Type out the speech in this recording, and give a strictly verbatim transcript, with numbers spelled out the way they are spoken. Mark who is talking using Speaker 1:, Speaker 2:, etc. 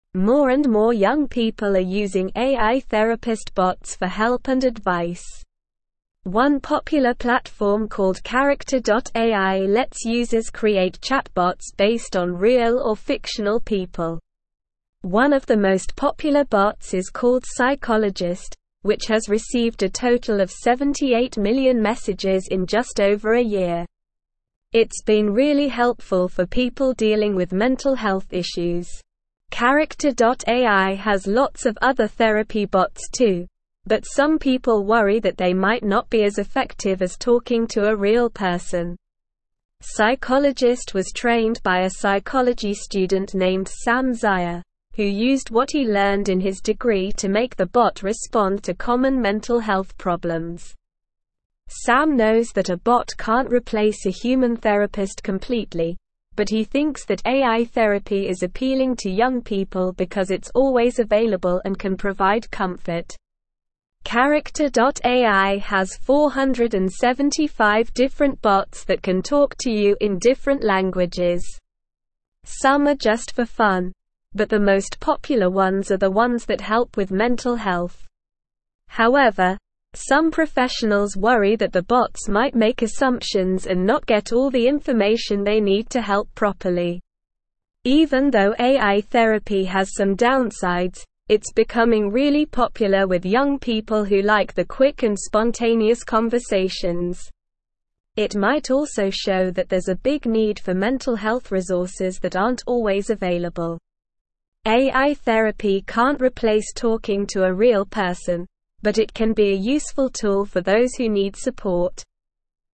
Speaker 1: More and more young people are using A I therapist bots for help and advice. One popular platform called Character dot A I lets users create chatbots based on real or fictional people. One of the most popular bots is called Psychologist, which has received a total of seventy-eight million messages in just over a year. It's been really helpful for people dealing with mental health issues. Character dot A I has lots of other therapy bots too, but some people worry that they might not be as effective as talking to a real person. Psychologist was trained by a psychology student named Sam Zaya, who used what he learned in his degree to make the bot respond to common mental health problems. Sam knows that a bot can't replace a human therapist completely, but he thinks that A I therapy is appealing to young people because it's always available and can provide comfort. Character dot A I has four hundred seventy-five different bots that can talk to you in different languages. Some are just for fun, but the most popular ones are the ones that help with mental health. However, some professionals worry that the bots might make assumptions and not get all the information they need to help properly. Even though A I therapy has some downsides, it's becoming really popular with young people who like the quick and spontaneous conversations. It might also show that there's a big need for mental health resources that aren't always available. A I therapy can't replace talking to a real person, but it can be a useful tool for those who need support.